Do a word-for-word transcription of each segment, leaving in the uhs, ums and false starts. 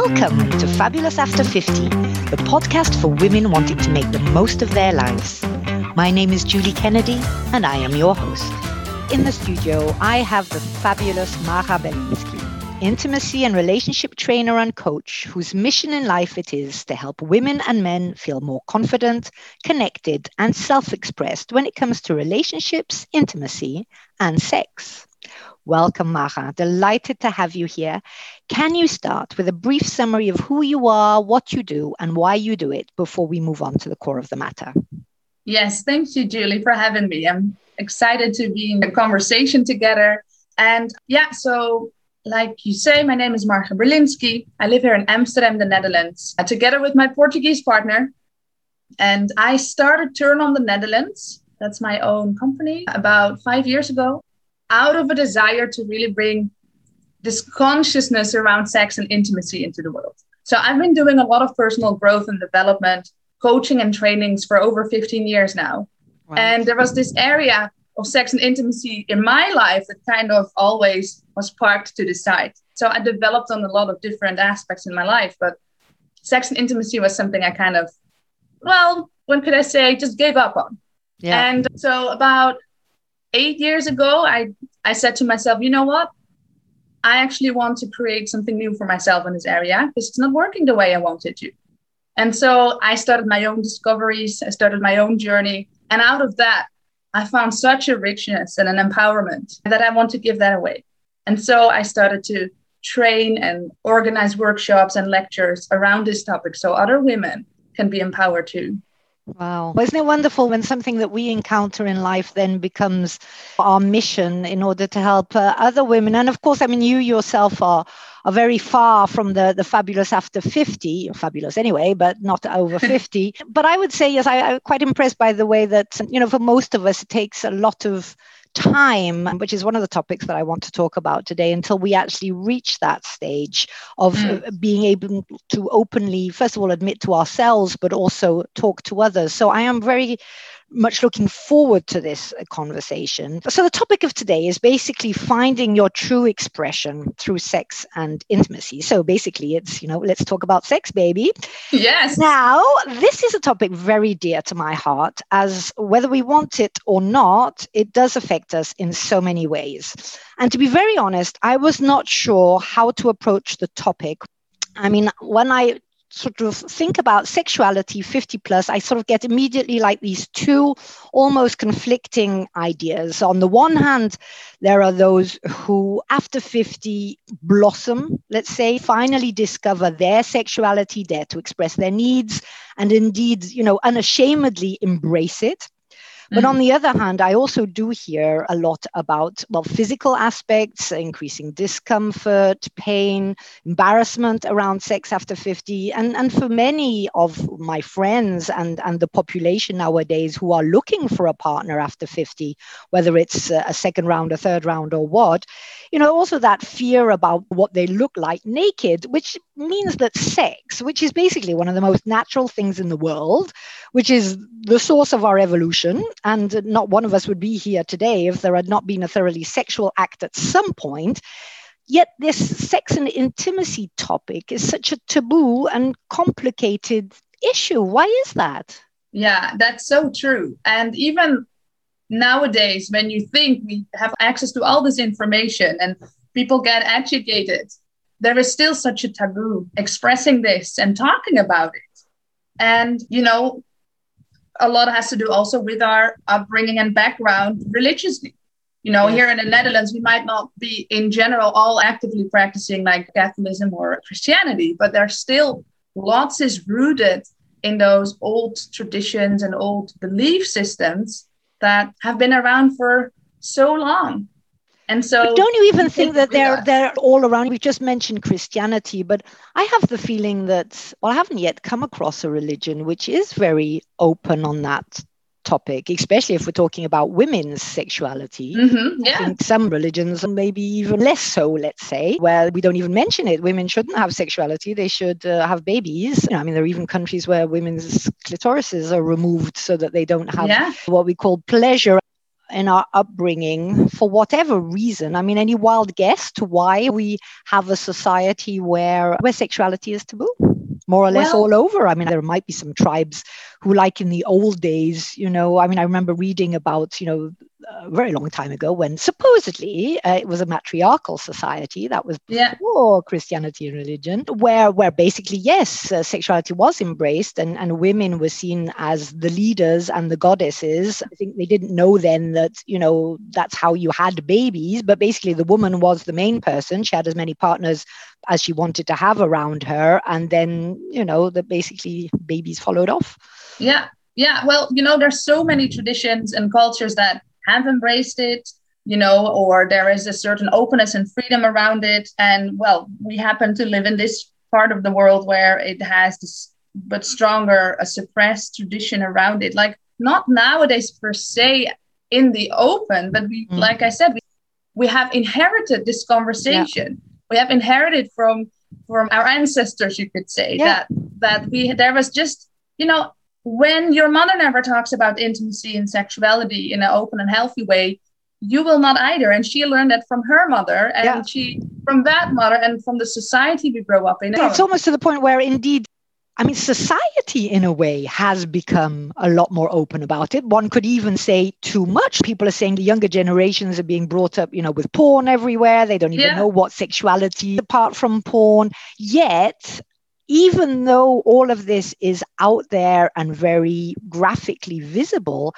Welcome to Fabulous After fifty, the podcast for women wanting to make the most of their lives. My name is Julie Kennedy, and I am your host. In the studio, I have the fabulous Mara Belinsky, intimacy and relationship trainer and coach, whose mission in life it is to help women and men feel more confident, connected, and self-expressed when it comes to relationships, intimacy, and sex. Welcome, Mara. Delighted to have you here. Can you start with a brief summary of who you are, what you do, and why you do it before we move on to the core of the matter? Yes, thank you, Julie, for having me. I'm excited to be in a conversation together. And yeah, so like you say, my name is Marga Berlinski. I live here in Amsterdam, the Netherlands, uh, together with my Portuguese partner. And I started Turn on the Netherlands. That's my own company about five years ago, out of a desire to really bring this consciousness around sex and intimacy into the world. So I've been doing a lot of personal growth and development, coaching and trainings for over fifteen years now. Wow. And there was this area of sex and intimacy in my life that kind of always was parked to the side. So I developed on a lot of different aspects in my life, but sex and intimacy was something I kind of, well, when could I say, just gave up on. Yeah. And so about eight years ago, I, I said to myself, you know what? I actually want to create something new for myself in this area because it's not working the way I wanted to. And so I started my own discoveries. I started my own journey. And out of that, I found such a richness and an empowerment that I want to give that away. And so I started to train and organize workshops and lectures around this topic so other women can be empowered too. Wow. Well, isn't it wonderful when something that we encounter in life then becomes our mission in order to help uh, other women? And of course, I mean, you yourself are are very far from the, the fabulous after fifty, fabulous anyway, but not over fifty. But I would say, yes, I, I'm quite impressed by the way that, you know, for most of us, it takes a lot of time, which is one of the topics that I want to talk about today, until we actually reach that stage of mm. being able to openly, first of all, admit to ourselves, but also talk to others. So I am very much looking forward to this conversation. So the topic of today is basically finding your true expression through sex and intimacy. So basically it's, you know, let's talk about sex, baby. Yes. Now, this is a topic very dear to my heart, as whether we want it or not, it does affect us in so many ways. And to be very honest, I was not sure how to approach the topic. I mean, when I sort of think about sexuality fifty plus, I sort of get immediately like these two almost conflicting ideas. On the one hand, there are those who after fifty blossom, let's say, finally discover their sexuality, dare to express their needs, and indeed, you know, unashamedly embrace it. But on the other hand, I also do hear a lot about, well, physical aspects, increasing discomfort, pain, embarrassment around sex after fifty. And, and for many of my friends and, and the population nowadays who are looking for a partner after fifty, whether it's a second round, a third round or what, you know, also that fear about what they look like naked, which means that sex, which is basically one of the most natural things in the world, which is the source of our evolution, and not one of us would be here today if there had not been a thoroughly sexual act at some point. Yet this sex and intimacy topic is such a taboo and complicated issue. Why is that? Yeah, that's so true. And even nowadays, when you think we have access to all this information and people get educated, there is still such a taboo expressing this and talking about it. And, you know, a lot has to do also with our upbringing and background religiously. You know, yes. Here in the Netherlands, we might not be in general all actively practicing like Catholicism or Christianity, but there's still lots is rooted in those old traditions and old belief systems that have been around for so long. And so, but don't you even think that they're they're all around? We've just mentioned Christianity, but I have the feeling that, well, I haven't yet come across a religion which is very open on that topic, especially if we're talking about women's sexuality. Mm-hmm, yeah. I think some religions are maybe even less so, let's say, where we don't even mention it. Women shouldn't have sexuality. They should uh, have babies. You know, I mean, there are even countries where women's clitorises are removed so that they don't have yeah. what we call pleasure. in our upbringing, for whatever reason. I mean, any wild guess to why we have a society where, where sexuality is taboo? More or less Well, all over. I mean, there might be some tribes who, like in the old days, you know, I mean, I remember reading about, you know, a very long time ago when supposedly uh, it was a matriarchal society that was yeah. before Christianity and religion, where where basically, yes, uh, sexuality was embraced and, and women were seen as the leaders and the goddesses. I think they didn't know then that, you know, that's how you had babies, but basically the woman was the main person. She had as many partners as she wanted to have around her. And then, you know, that basically babies followed off. Yeah. Yeah. Well, you know, there's so many traditions and cultures that have embraced it, you know, or there is a certain openness and freedom around it. And well, we happen to live in this part of the world where it has this, but stronger, a suppressed tradition around it. Like not nowadays per se in the open, but we, mm. like I said, we, we have inherited this conversation. Yeah. We have inherited from from our ancestors, you could say, yeah. that that we there was just, you know, when your mother never talks about intimacy and sexuality in an open and healthy way, you will not either. And she learned that from her mother and yeah. she from that mother and from the society we grow up in. It's almost to the point where indeed, I mean, society in a way has become a lot more open about it. One could even say too much. People are saying the younger generations are being brought up, you know, with porn everywhere. They don't even yeah. know what sexuality is apart from porn. Yet, even though all of this is out there and very graphically visible,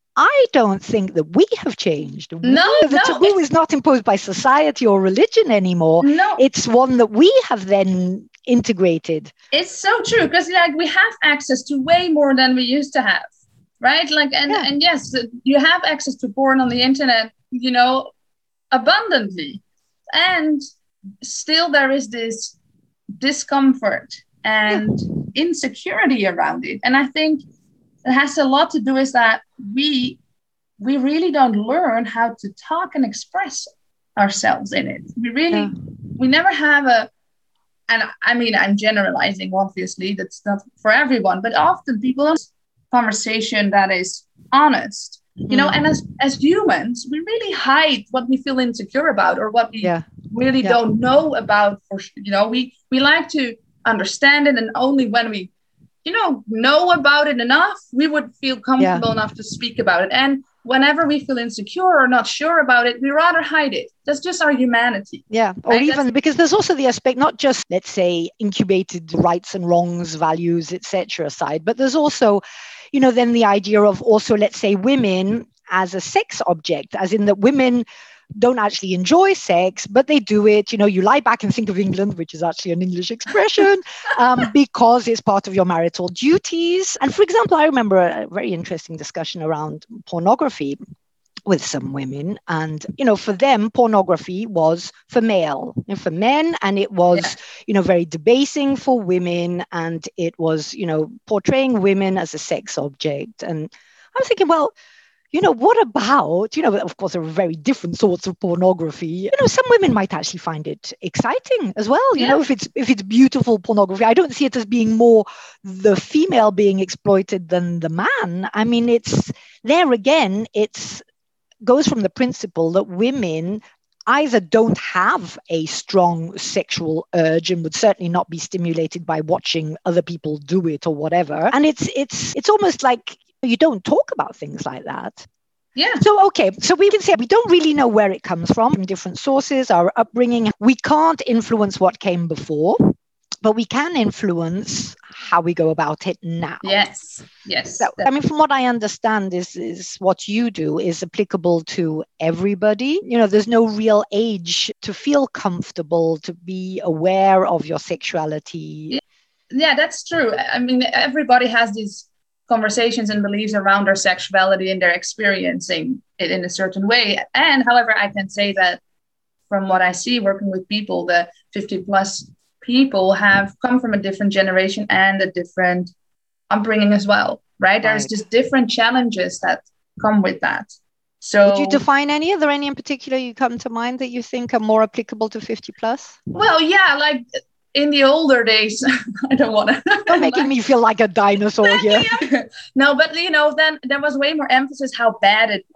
I don't think that we have changed. No, the no, taboo is not imposed by society or religion anymore. No. It's one that we have then integrated. It's so true, because like we have access to way more than we used to have, right? Like, and, yeah. and yes, you have access to porn on the internet, you know, abundantly. And still there is this discomfort and yeah. insecurity around it. And I think it has a lot to do with that we we really don't learn how to talk and express ourselves in it. We really, yeah. we never have a, and I mean, I'm generalizing, obviously, that's not for everyone, but often people have a conversation that is honest, mm-hmm. you know, and as, as humans, we really hide what we feel insecure about or what we yeah. really yeah. don't know about. For, you know, we, we like to understand it, and only when we you know, know about it enough, we would feel comfortable yeah. enough to speak about it. And whenever we feel insecure or not sure about it, we rather hide it. That's just our humanity. Yeah. Or right? even That's- because there's also the aspect, not just, let's say, incubated rights and wrongs, values, et cetera side, but there's also, you know, then the idea of also, let's say, women as a sex object, as in that women don't actually enjoy sex, but they do it. You know, you lie back and think of England, which is actually an English expression, um, because it's part of your marital duties. And for example, I remember a very interesting discussion around pornography with some women. And, you know, for them, pornography was for male, you know, for men. And it was, yeah. you know, very debasing for women. And it was, you know, portraying women as a sex object. And I was thinking, well, you know, what about, you know, of course, there are very different sorts of pornography. You know, some women might actually find it exciting as well. You yeah. know, if it's if it's beautiful pornography, I don't see it as being more the female being exploited than the man. I mean, it's there again, it's goes from the principle that women either don't have a strong sexual urge and would certainly not be stimulated by watching other people do it or whatever. And it's it's it's almost like you don't talk about things like that. Yeah. So, okay. So we can say we don't really know where it comes from, from different sources, our upbringing. We can't influence what came before, but we can influence how we go about it now. Yes. Yes. So, I mean, from what I understand is, is what you do is applicable to everybody. You know, there's no real age to feel comfortable, to be aware of your sexuality. Yeah, yeah, that's true. I mean, everybody has these conversations and beliefs around their sexuality, and they're experiencing it in a certain way. And however, I can say that from what I see working with people, the fifty plus people have come from a different generation and a different upbringing as well, right? right. There's just different challenges that come with that. So would you define any? Are there any in particular you come to mind that you think are more applicable to fifty plus? Well, yeah, like in the older days, I don't want to. You're making me feel like a dinosaur here. No, but you know, then there was way more emphasis how bad it was.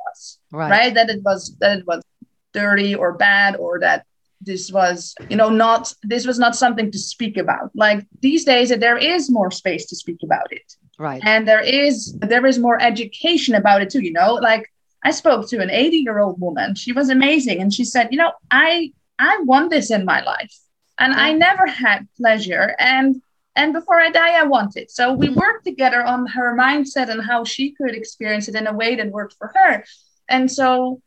right? right? That it was that it was dirty or bad, or that this was, you know, not this was not something to speak about. Like these days, there is more space to speak about it, right? And there is there is more education about it too. You know, like I spoke to an eighty-year-old woman. She was amazing, and she said, you know, I I want this in my life, and yeah. I never had pleasure, and and before I die, I want it. So we worked together on her mindset and how she could experience it in a way that worked for her. And so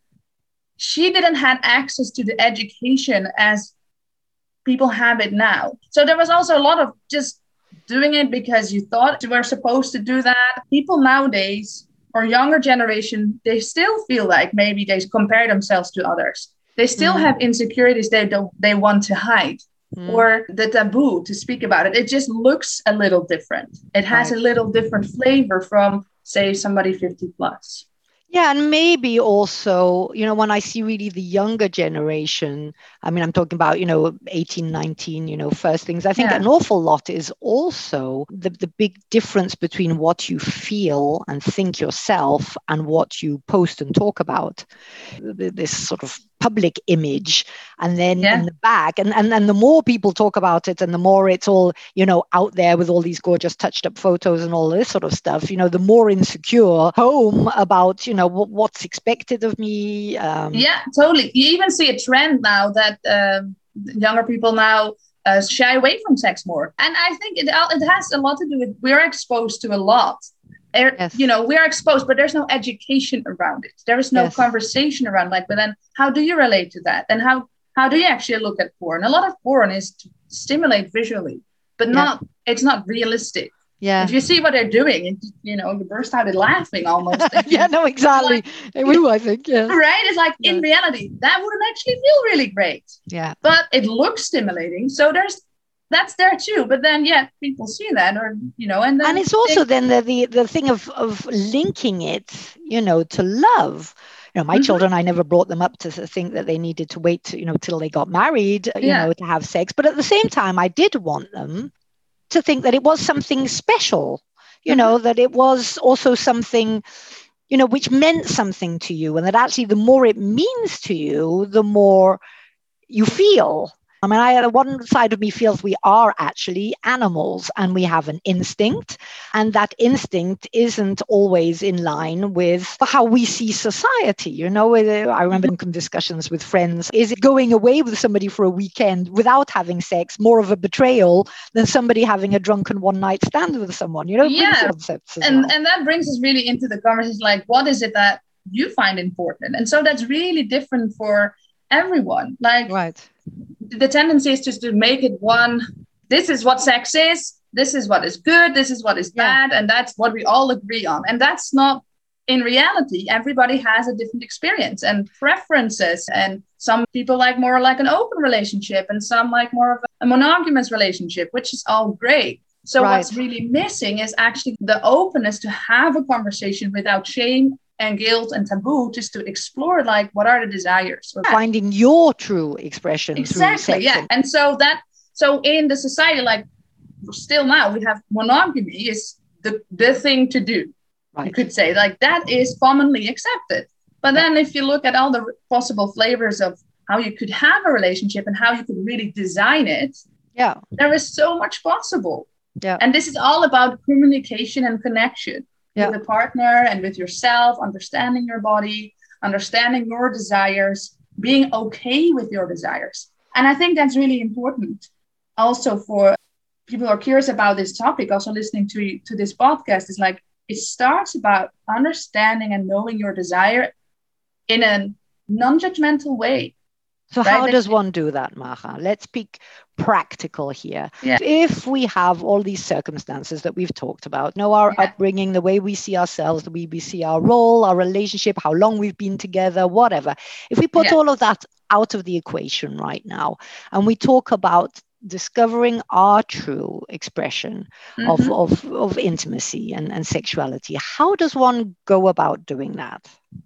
she didn't have access to the education as people have it now. So there was also a lot of just doing it because you thought you were supposed to do that. People nowadays, or younger generation, they still feel like maybe they compare themselves to others. They still mm. have insecurities they don't they want to hide, mm. or the taboo to speak about it. It just looks a little different. It has right. a little different flavor from, say, somebody fifty plus. Yeah, and maybe also, you know, when I see really the younger generation, I mean, I'm talking about, you know, eighteen, nineteen, you know, first things, I think yeah. an awful lot is also the, the big difference between what you feel and think yourself and what you post and talk about. This sort of public image, and then yeah. in the back, and, and and the more people talk about it, and the more it's all, you know, out there with all these gorgeous touched up photos and all this sort of stuff, you know, the more insecure home about, you know, w- what's expected of me. Um, yeah, totally. You even see a trend now that um, younger people now uh, shy away from sex more, and I think it it has a lot to do with we're exposed to a lot. Er, yes. You know, we're exposed, but there's no education around it. There is no yes. conversation around, like, but then how do you relate to that? And how, how do you actually look at porn? A lot of porn is to stimulate visually, but yeah. not, it's not realistic. Yeah. If you see what they're doing, and you know, you burst out laughing almost. yeah, no, exactly. Like, we do, I think. Yeah. Right? It's like yeah. in reality, that wouldn't actually feel really great. Yeah. But it looks stimulating. So there's, that's there too, but then yeah, people see that, or you know, and then and it's also they, then the, the the thing of of linking it, you know, to love. You know, my mm-hmm. children, I never brought them up to think that they needed to wait, to, you know, till they got married, you yeah. know, to have sex. But at the same time, I did want them to think that it was something special, you mm-hmm. know, that it was also something, you know, which meant something to you, and that actually the more it means to you, the more you feel. I mean, I, one side of me feels we are actually animals and we have an instinct, and that instinct isn't always in line with how we see society. You know, I remember in discussions with friends, is it going away with somebody for a weekend without having sex more of a betrayal than somebody having a drunken one night stand with someone? You know, yeah. concepts as and, well. and that brings us really into the conversation, like, what is it that you find important? And so that's really different for everyone. Like, right. the tendency is just to make it one, this is what sex is, this is what is good, this is what is yeah. bad, and that's what we all agree on. And that's not, in reality, everybody has a different experience and preferences. And some people like more like an open relationship, and some like more of a monogamous relationship, which is all great. So right. what's really missing is actually the openness to have a conversation without shame and guilt and taboo, just to explore, like, what are the desires, or finding your true expression. Exactly. Through yeah. sex. And so that, so in the society, like, still now we have monogamy is the, the thing to do. Right. You could say, like, that is commonly accepted. But then if you look at all the possible flavors of how you could have a relationship and how you could really design it, yeah, there is so much possible. Yeah. And this is all about communication and connection. Yeah. With a partner and with yourself, understanding your body, understanding your desires, being okay with your desires. And I think that's really important also for people who are curious about this topic, also listening to, to this podcast, is like, it starts about understanding and knowing your desire in a non-judgmental way. So right? How does one do that, Maja? Let's be practical here. Yeah. If we have all these circumstances that we've talked about, know our yeah. upbringing, the way we see ourselves, the way we see our role, our relationship, how long we've been together, whatever. If we put yeah. all of that out of the equation right now, and we talk about discovering our true expression mm-hmm. of, of, of intimacy and, and sexuality, how does one go about doing that?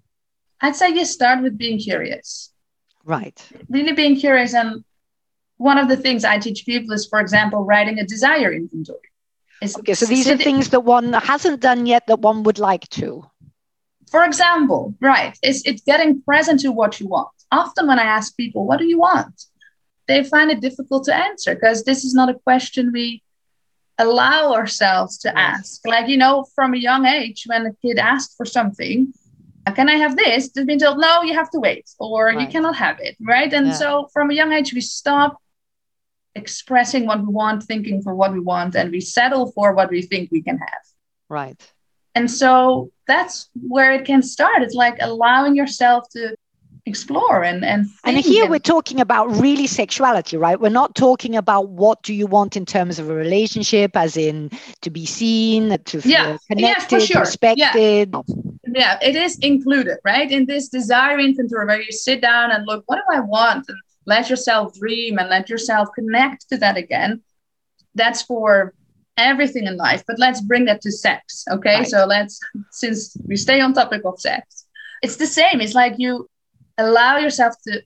I'd say you start with being curious. Right. Really being curious. And one of the things I teach people is, for example, writing a desire inventory. It's okay, so these sitting, are things that one hasn't done yet that one would like to. For example, right, it's, it's getting present to what you want. Often when I ask people, what do you want? They find it difficult to answer because this is not a question we allow ourselves to Yes. ask. Like, you know, from a young age, when a kid asks for something, can I have this? They've been told, no, you have to wait, or Right. you cannot have it, right? And Yeah. so from a young age, we stop expressing what we want, thinking for what we want, and we settle for what we think we can have. Right. And so that's where it can start. It's like allowing yourself to explore and and And think here and- we're talking about really sexuality, right? We're not talking about what do you want in terms of a relationship, as in to be seen, to feel Yeah. connected, Yes, for sure. respected. yeah, it is included, right? In this desire inventory where you sit down and look, what do I want? And let yourself dream and let yourself connect to that again. That's for everything in life, but let's bring that to sex. Okay. Right. So let's, since we stay on topic of sex, it's the same. It's like you allow yourself to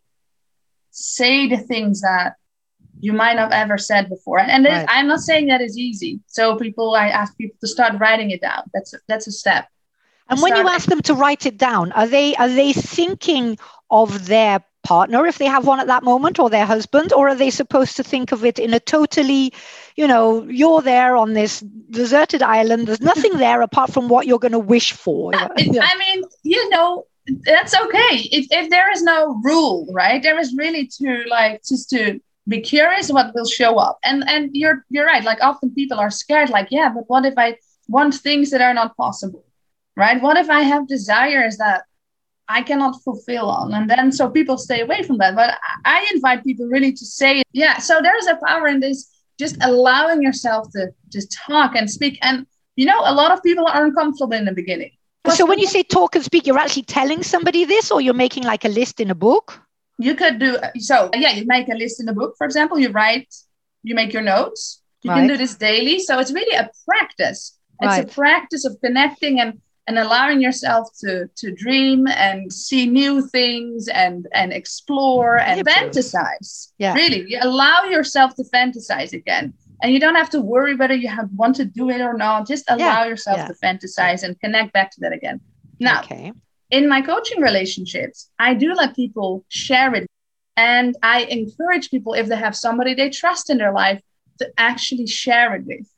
say the things that you might not have ever said before. And this, Right. I'm not saying that is easy. So people, I ask people to start writing it down. That's, that's a step. And when you Start- ask them to write it down, are they are they thinking of their partner if they have one at that moment, or their husband, or are they supposed to think of it in a totally, you know, you're there on this deserted island, there's nothing there apart from what you're going to wish for? It- Yeah. I mean, you know, that's okay. If, if there is no rule, right? There is really to like just to be curious what will show up. And and you're you're right. Like often people are scared. Like, yeah, but what if I want things that are not possible, right? What if I have desires that I cannot fulfill on? And then so people stay away from that. But I I invite people really to say, yeah. So there is a power in this, just allowing yourself to just talk and speak. And you know, a lot of people are uncomfortable in the beginning. So when you say talk and speak, you're actually telling somebody this, or you're making like a list in a book? You could do, so yeah, you make a list in a book, for example, you write, you make your notes. You Right. can do this daily. So it's really a practice. It's Right. a practice of connecting and, and allowing yourself to, to dream and see new things and, and explore and Yeah, but- fantasize. Yeah. Really, you allow yourself to fantasize again. And you don't have to worry whether you have, want to do it or not. Just allow yourself yeah. to fantasize and connect back to that again. Now, Okay. in my coaching relationships, I do let people share it. And I encourage people, if they have somebody they trust in their life, to actually share it with.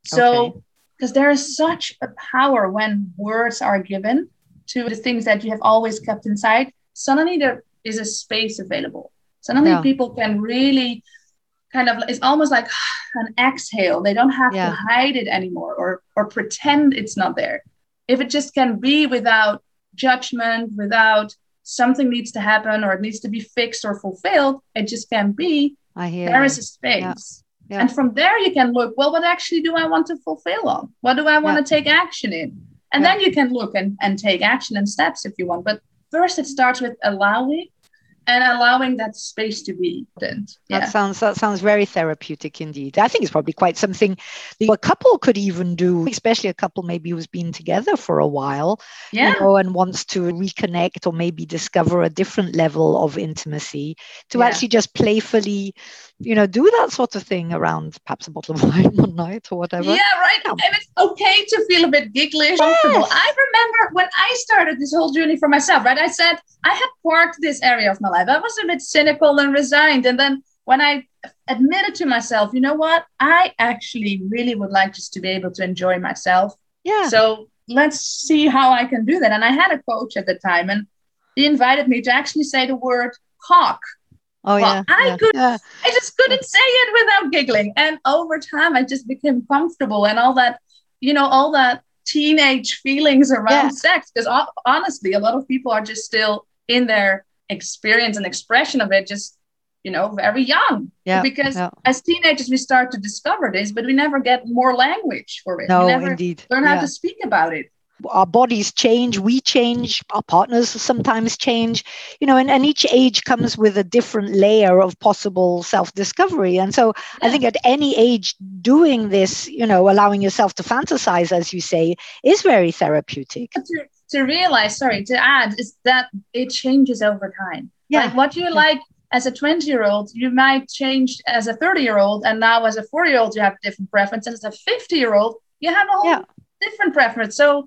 So, because there is such a power when words are given to the things that you have always kept inside, suddenly there is a space available. Suddenly Yeah. people can really kind of, it's almost like an exhale. They don't have Yeah. to hide it anymore or or pretend it's not there. If it just can be without judgment, without something needs to happen or it needs to be fixed or fulfilled, it just can be, I hear there you. is a space. Yeah. And from there you can look, well, what actually do I want to fulfill on? What do I want Yeah. to take action in? And Yeah. then you can look and, and take action and steps if you want. But first it starts with allowing and allowing that space to be. That Yeah. sounds that sounds very therapeutic indeed. I think it's probably quite something that a couple could even do, especially a couple maybe who's been together for a while, Yeah. you know, and wants to reconnect or maybe discover a different level of intimacy, to Yeah. actually just playfully, you know, do that sort of thing around perhaps a bottle of wine one night or whatever. Yeah, right. Yeah. And it's okay to feel a bit giggly, comfortable. Yes. I remember when I started this whole journey for myself, right? I said I had parked this area of my life. I was a bit cynical and resigned. And then when I admitted to myself, you know what? I actually really would like just to be able to enjoy myself. Yeah. So let's see how I can do that. And I had a coach at the time, and he invited me to actually say the word cock. Oh Well, yeah. I yeah. could- yeah. I just couldn't say it without giggling. And over time, I just became comfortable and all that, you know, all that teenage feelings around Yeah. sex. Because honestly, a lot of people are just still in their experience and expression of it, just, you know, very young. Yeah, Because yeah. as teenagers, we start to discover this, but we never get more language for it. No, we never indeed. learn how Yeah. to speak about it. Our bodies change, we change, our partners sometimes change, you know, and, and each age comes with a different layer of possible self-discovery. And so I Yeah. think at any age doing this, you know, allowing yourself to fantasize, as you say, is very therapeutic. To, to realize, sorry, to add, is that it changes over time. Yeah. Like what you Yeah. like as a twenty-year-old, you might change as a thirty-year-old, and now as a forty-year-old, you have a different preference. And as a fifty-year-old, you have a whole Yeah. different preference. So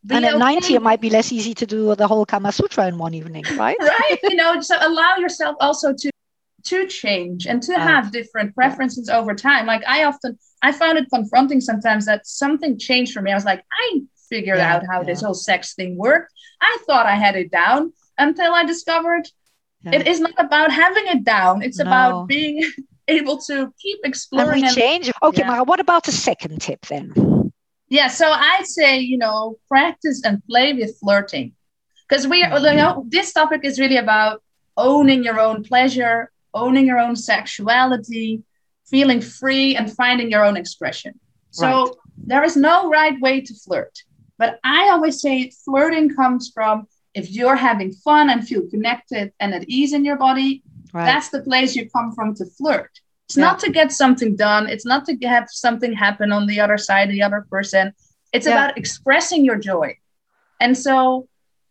Be and at okay. ninety, it might be less easy to do the whole Kama Sutra in one evening, right? Right. You know, so allow yourself also to to change and to Right. have different preferences yeah. over time. Like I often, I found it confronting sometimes that something changed for me. I was like, I figured yeah, out how yeah. this whole sex thing worked. I thought I had it down until I discovered yeah. it is not about having it down. It's no. about being able to keep exploring. And we and, change. Okay, yeah. Mara, what about a second tip then? Yeah, so I'd say, you know, practice and play with flirting. Because we, mm-hmm. you know, this topic is really about owning your own pleasure, owning your own sexuality, feeling free and finding your own expression. So right. there is no right way to flirt. But I always say flirting comes from if you're having fun and feel connected and at ease in your body, right. that's the place you come from to flirt. It's yeah. not to get something done. It's not to have something happen on the other side, the other person. It's yeah. about expressing your joy. And so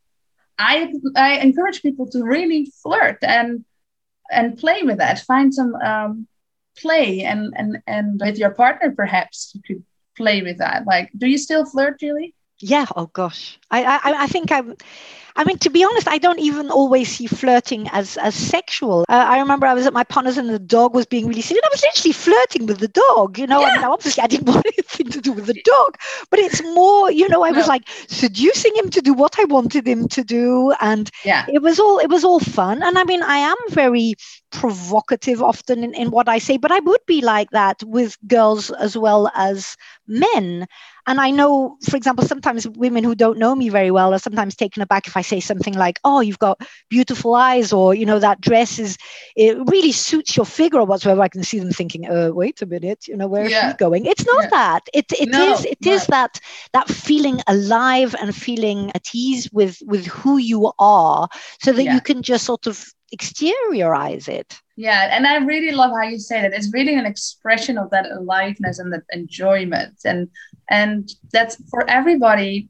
I I encourage people to really flirt and and play with that. Find some um, play and, and, and with your partner, perhaps you could play with that. Like, do you still flirt, Julie? Yeah. Oh gosh. I, I, I think I'm, I mean, to be honest, I don't even always see flirting as, as sexual. Uh, I remember I was at my partner's and the dog was being really silly. And I was literally flirting with the dog, you know, yeah. I mean, obviously I didn't want anything to do with the dog, but it's more, you know, I no. was like seducing him to do what I wanted him to do. And yeah. it was all, it was all fun. And I mean, I am very provocative often in, in what I say, but I would be like that with girls as well as men. And I know, for example, sometimes women who don't know me very well are sometimes taken aback if I say something like, oh, you've got beautiful eyes, or, you know, that dress is, it really suits your figure or whatsoever. I can see them thinking, uh, wait a minute, you know, where yeah. is she going? It's not yeah. that. It it no, is it right. is that that feeling alive and feeling at ease with, with who you are, so that yeah. you can just sort of exteriorize it. Yeah, and I really love how you say that. It's really an expression of that aliveness and that enjoyment. And and that's for everybody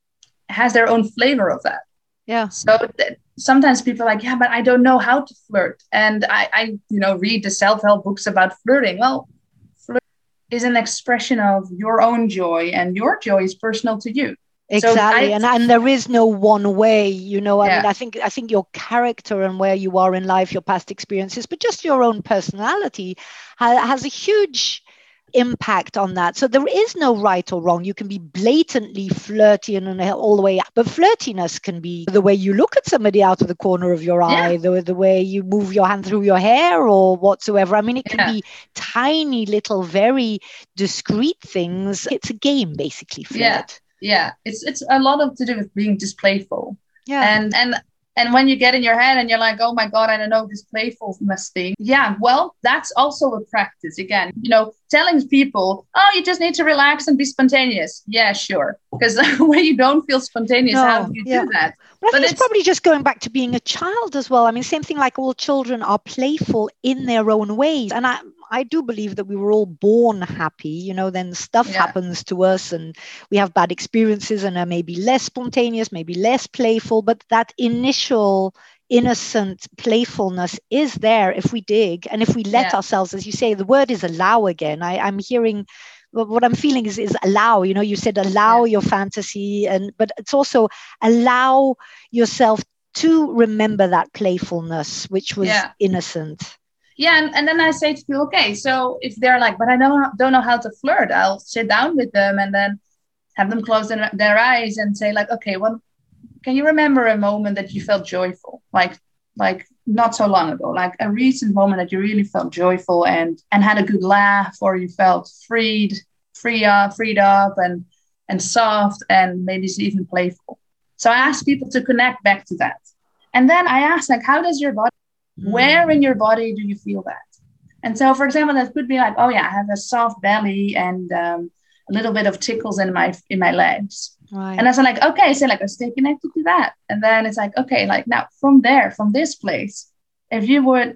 has their own flavor of that. Yeah. So th- sometimes people are like, yeah, but I don't know how to flirt. And I, I you know, read the self-help books about flirting. Well, flirt is an expression of your own joy, and your joy is personal to you. Exactly. So I, and and there is no one way, you know, I yeah. mean, I think I think your character and where you are in life, your past experiences, but just your own personality ha- has a huge impact on that. So there is no right or wrong. You can be blatantly flirty and all the way up, but flirtiness can be the way you look at somebody out of the corner of your eye, yeah. the, the way you move your hand through your hair or whatsoever. I mean, it can yeah. be tiny little, very discreet things. It's a game, basically, flirt. Yeah. Yeah, it's it's a lot of to do with being just playful. Yeah. And and and when you get in your head and you're like, oh my God, I don't know this playfulness thing. Yeah, well, that's also a practice. Again, you know, telling people, oh, you just need to relax and be spontaneous. Yeah, sure. Because when you don't feel spontaneous, no, how do you yeah. do that? But I think but it's, it's probably just going back to being a child as well. I mean, same thing, like all children are playful in their own ways. And I I do believe that we were all born happy, you know, then stuff yeah. happens to us and we have bad experiences and are maybe less spontaneous, maybe less playful, but that initial innocent playfulness is there if we dig and if we let yeah. ourselves, as you say, the word is allow again. I, I'm hearing, what I'm feeling is, is allow, you know, you said allow yeah. your fantasy, and but it's also allow yourself to remember that playfulness, which was yeah. innocent. Yeah, and, and then I say to people, okay, so if they're like, but I don't, don't know how to flirt, I'll sit down with them and then have them close their, their eyes and say like, okay, well, can you remember a moment that you felt joyful? Like, like not so long ago, like a recent moment that you really felt joyful and, and had a good laugh, or you felt freed, free up, freed up and, and soft and maybe even playful. So I ask people to connect back to that. And then I ask like, how does your body, where in your body do you feel that? And so, for example, that could be like, oh yeah, I have a soft belly and um, a little bit of tickles in my in my legs. Right. And I was like, okay, so like I stay connected to that. And then it's like, okay, like now from there, from this place, if you would,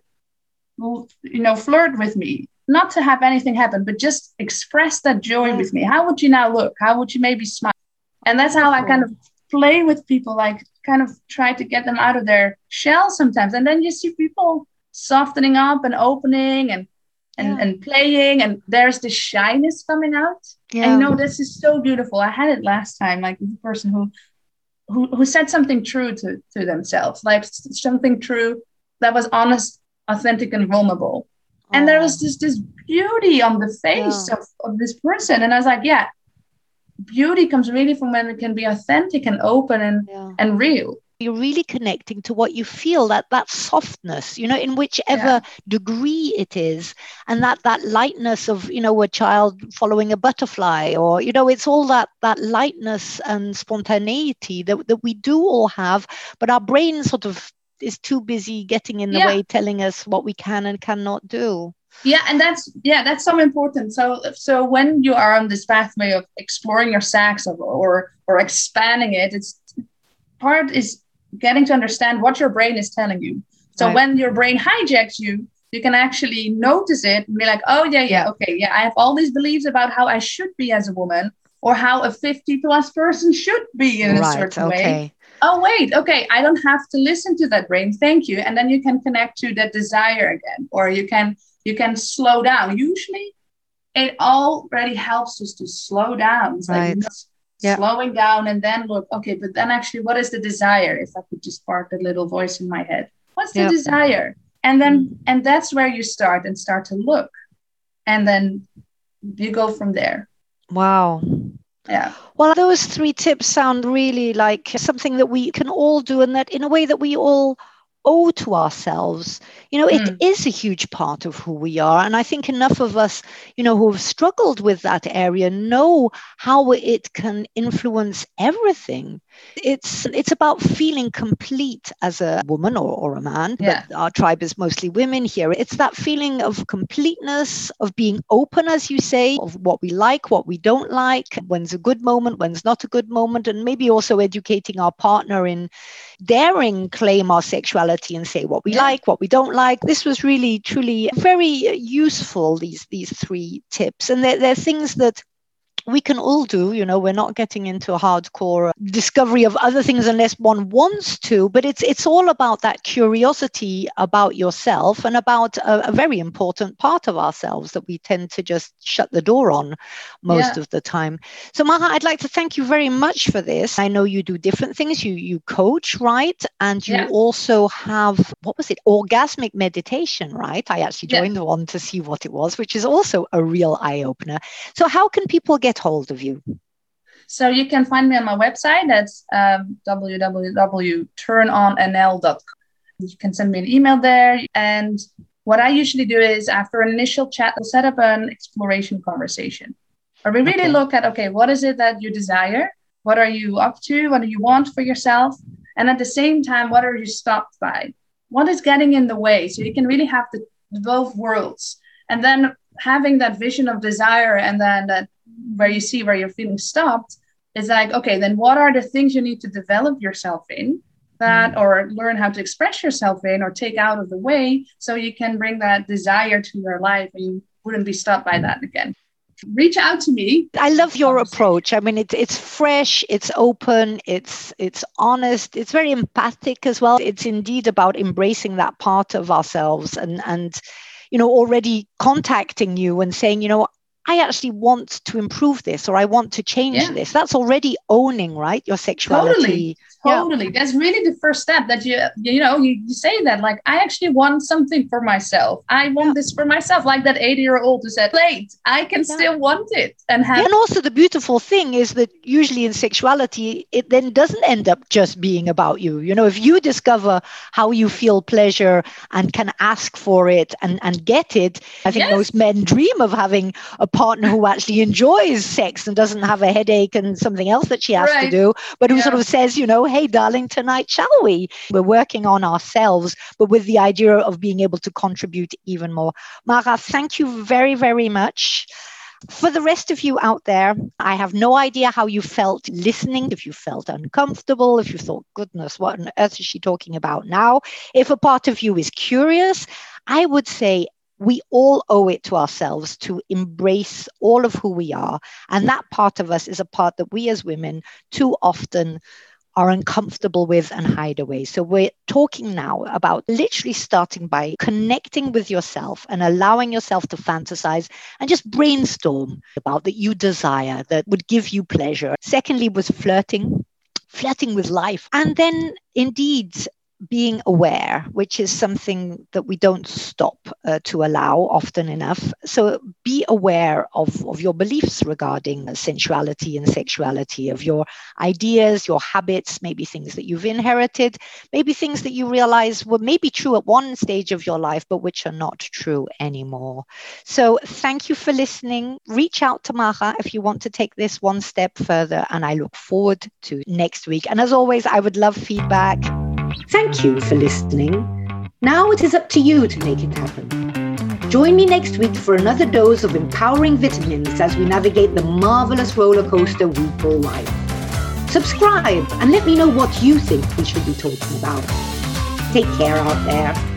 you know, flirt with me, not to have anything happen, but just express that joy yeah. with me. How would you now look? How would you maybe smile? And that's how I kind of play with people, like kind of try to get them out of their shell sometimes. And then you see people softening up and opening and and, yeah. and playing, and there's the shyness coming out. Yeah. And you know, this is so beautiful. I had it last time, like the person who who, who said something true to, to themselves, like something true that was honest, authentic, and vulnerable. Oh. And there was just this beauty on the face yeah. of, of this person. And I was like, yeah, beauty comes really from when it can be authentic and open and, yeah. and real. You're really connecting to what you feel, that that softness, you know, in whichever yeah. degree it is, and that that lightness of, you know, a child following a butterfly, or, you know, it's all that that lightness and spontaneity that, that we do all have, but our brain sort of is too busy getting in the yeah. way, telling us what we can and cannot do. Yeah, and that's yeah, that's so important. So so when you are on this pathway of exploring your sex, or or, or expanding it, it's part is getting to understand what your brain is telling you. So right. when your brain hijacks you, you can actually notice it and be like, oh, yeah, yeah, okay, yeah, I have all these beliefs about how I should be as a woman, or how a fifty plus person should be in right, a certain okay. way. Oh, wait, okay, I don't have to listen to that brain. Thank you. And then you can connect to that desire again, or you can you can slow down. Usually it already helps us to slow down. It's right. like, Yeah. slowing down, and then look, okay, but then actually, what is the desire? If I could just park that little voice in my head, what's the yep. desire? And then, mm. and that's where you start and start to look, and then you go from there. Wow. Yeah. Well, those three tips sound really like something that we can all do, and that in a way that we all owe to ourselves. You know, it mm. is a huge part of who we are. And I think enough of us, you know, who have struggled with that area know how it can influence everything. It's it's about feeling complete as a woman or, or a man, yeah. but our tribe is mostly women here. It's that feeling of completeness, of being open, as you say, of what we like, what we don't like, when's a good moment, when's not a good moment, and maybe also educating our partner in daring claim our sexuality and say what we yeah. like, what we don't like. This was really, truly very useful, these these three tips. And they're, they're things that we can all do. You know, we're not getting into a hardcore discovery of other things unless one wants to, but it's it's all about that curiosity about yourself and about a, a very important part of ourselves that we tend to just shut the door on most yeah. of the time. So Maha, I'd like to thank you very much for this. I know you do different things. You you coach, right? And you yeah. also have, what was it? Orgasmic meditation, right? I actually joined yeah. one to see what it was, which is also a real eye-opener. So how can people get hold of you? So you can find me on my website. That's um, w w w dot turn on n l dot com. You can send me an email there. And what I usually do is, after an initial chat, I'll set up an exploration conversation where we really okay. look at, okay, what is it that you desire? What are you up to? What do you want for yourself? And at the same time, what are you stopped by? What is getting in the way? So you can really have the both worlds. And then having that vision of desire, and then that where you see where you're feeling stopped, is like, okay, then what are the things you need to develop yourself in that, mm. or learn how to express yourself in, or take out of the way, so you can bring that desire to your life and you wouldn't be stopped by that again. Reach out to me. I love your approach. I mean, it's it's fresh, it's open, it's it's honest, it's very empathic as well. It's indeed about embracing that part of ourselves, and and you know, already contacting you and saying, you know, I actually want to improve this, or I want to change yeah. this. That's already owning, right, your sexuality. Totally. Totally. Yeah. That's really the first step, that you, you know, you, you say that, like, I actually want something for myself. I want yeah. this for myself. Like that eighty year old who said, wait, I can yeah. still want it. And have. Yeah, and also the beautiful thing is that usually in sexuality, it then doesn't end up just being about you. You know, if you discover how you feel pleasure and can ask for it and, and get it, I think yes. most men dream of having a partner who actually enjoys sex and doesn't have a headache and something else that she has right. to do, but who yeah. sort of says, you know, hey, darling, tonight, shall we? We're working on ourselves, but with the idea of being able to contribute even more. Maha, thank you very, very much. For the rest of you out there, I have no idea how you felt listening, if you felt uncomfortable, if you thought, goodness, what on earth is she talking about now? If a part of you is curious, I would say we all owe it to ourselves to embrace all of who we are. And that part of us is a part that we as women too often are uncomfortable with and hide away. So we're talking now about literally starting by connecting with yourself and allowing yourself to fantasize and just brainstorm about that you desire, that would give you pleasure. Secondly was flirting, flirting with life. And then indeed, being aware, which is something that we don't stop uh, to allow often enough. So be aware of, of your beliefs regarding sensuality and sexuality, of your ideas, your habits, maybe things that you've inherited, maybe things that you realize were maybe true at one stage of your life, but which are not true anymore. So thank you for listening. Reach out to Maja if you want to take this one step further, and I look forward to next week. And as always, I would love feedback. Thank you for listening. Now it is up to you to make it happen. Join me next week for another dose of empowering vitamins as we navigate the marvelous roller coaster we call life. Subscribe and let me know what you think we should be talking about. Take care out there.